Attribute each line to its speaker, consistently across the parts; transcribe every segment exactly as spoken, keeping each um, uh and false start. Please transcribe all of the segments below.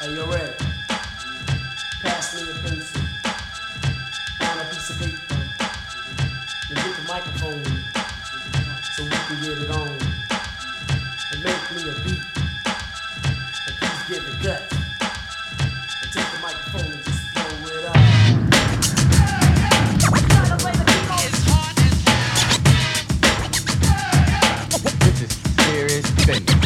Speaker 1: Hey, you ready? Pass me a pencil on a piece of paper. Then get the microphone so we can get it on. And make me a beat. And please get the gut. And take the microphone and just blow it up.
Speaker 2: This is serious business.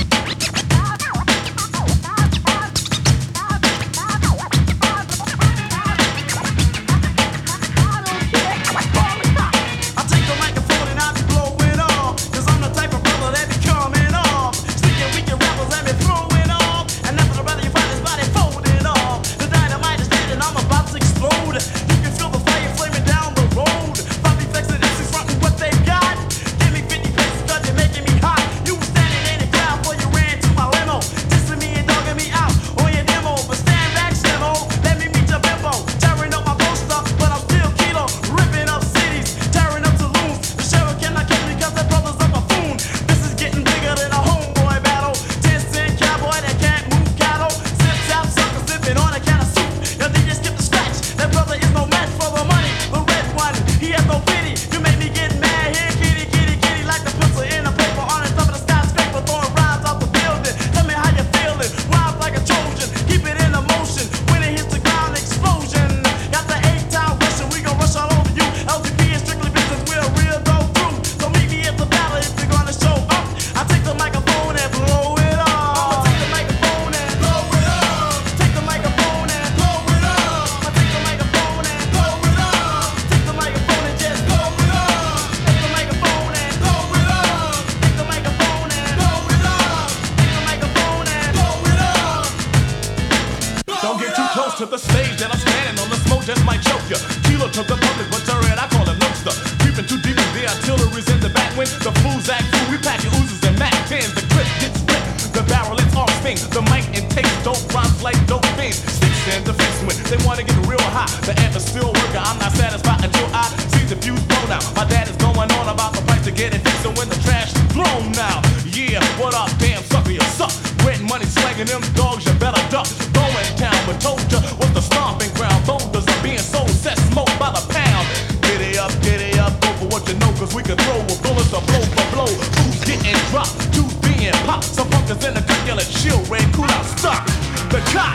Speaker 3: To the stage that I'm standing on, the smoke just might choke ya. Kilo to the public, but you're red, I call it Lobster. Creeping too deep in the artillery's in the back when the fools act fool. We pack your oozes and Mac tens, the clip gets ripped, the barrel it's off thing. The mic intakes dope rhymes like dope things. Sticks in the face when they wanna get real high. The amp is still working, I'm not satisfied until I see the fuse blown out. My dad is going on about the price to get it fixed, so when the trash is blown now. Yeah, what up, damn sucker, you suck. Rent money slanging them dogs, you better duck. Going town, but told ya what's the stomping ground. Boulders are being sold, set smoke by the pound. Giddy up, giddy up, go for what you know, cause we can throw with bullets or blow for blow. Who's getting dropped, two's being popped. Some punkers in the cut yelling chill, red, cool out, stop. The cop.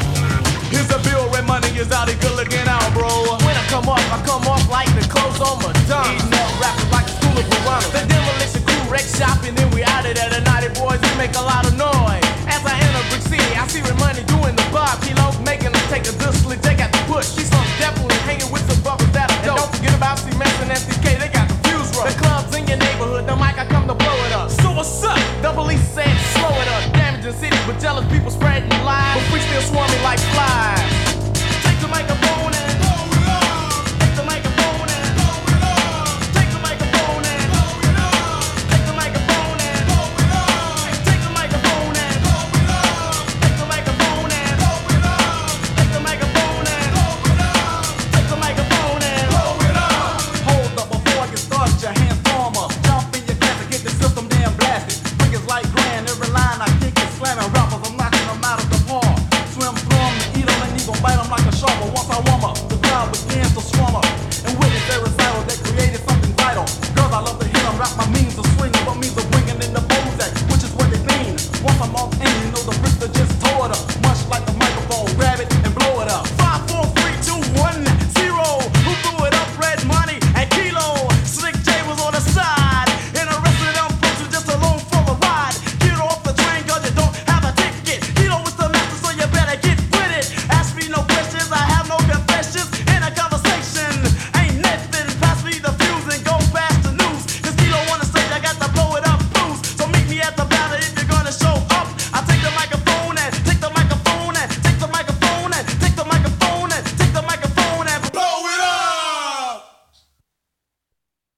Speaker 3: Here's a bill, red money is out, he good looking out, bro.
Speaker 4: When I come off, I come off like the clothes on Madonna. Eating up, rapping like the school of piranha. The demolition crew wreck shop, and then we out of there. The naughty boys, we make a lot of noise. As I enter Brick City, I see red money doing the bar. Kilo making them take a good slick, they got the push. She's some definitely hanging with some brothers that are dope. And don't forget about C-Max and S D K, they got the fuse rope. The clubs in your neighborhood, the mic I come to blow it up.
Speaker 3: So what's up?
Speaker 4: The police said slow it up. Damaging cities with jealous people spreading lies, but we still swarming like flies.